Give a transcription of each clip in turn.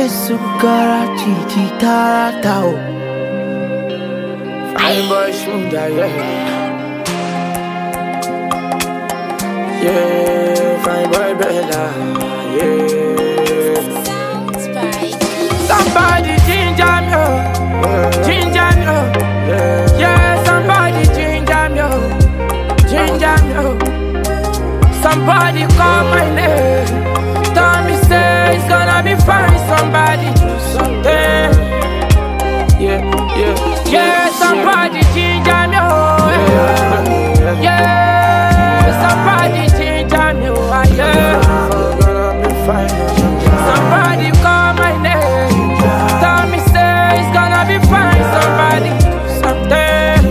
Esukara titi taratao. Fine boy Shmuda, yeah, fine boy Bella, yeah. Somebody ginger me, ginger me, yeah. Somebody ginger me, ginger me. Somebody call my name. Tell me say it's gonna be fine. Somebody do something. Yeah. Somebody ginger me, oh yeah. Somebody ginger me, oh yeah. It's gonna be fine. Somebody call my name. Tell me say it's gonna be fine. Somebody do something.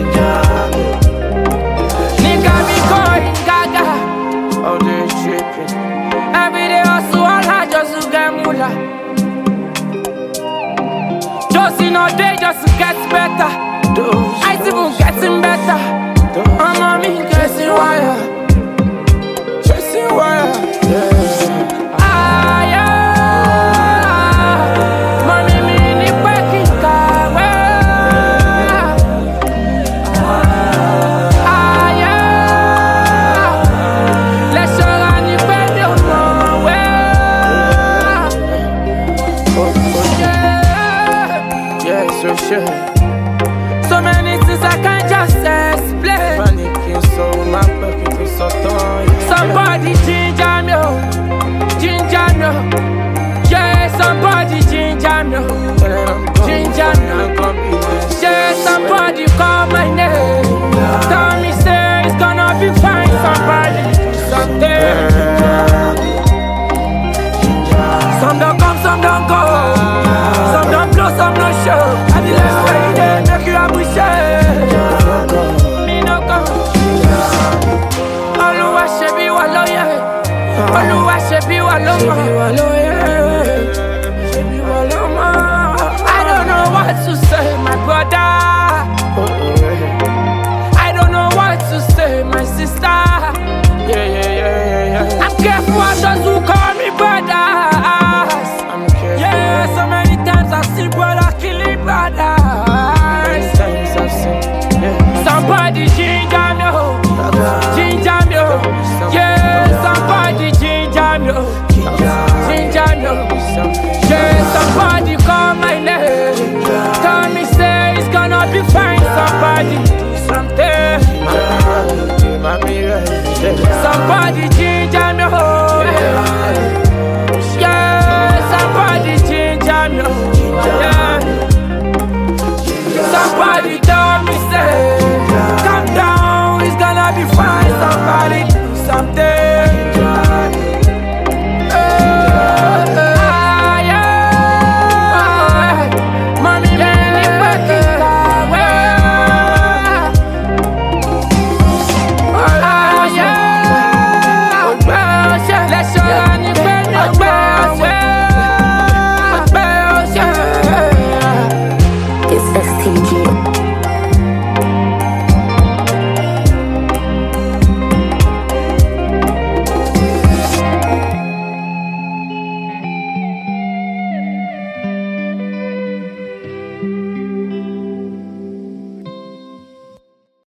Nigga be going gaga. Oh, they tripping. Every day hustle all hard just to get moolah. Just in a day just to get better. I even getting better. I'm on me chasing wire. Chasing wire. Yeah. Ah yeah. Mommy me ni working kawe. Ah yeah. Let's show any baby on my way. Yeah, so sure. So many things I can't just explain. Panicking so my pocket is so torn. Somebody ginger me, ginger me. Yeah, somebody ginger me, ginger me. Yeah, somebody call my name. Tell me say it's gonna be fine. Somebody do something. Some don't come, some don't go. Some don't blow, some don't show. And the last way they make you appreciate. Me no come. Oluwa shebi wa loye. Oluwa shebi wa loma. I don't know what to say, my brother.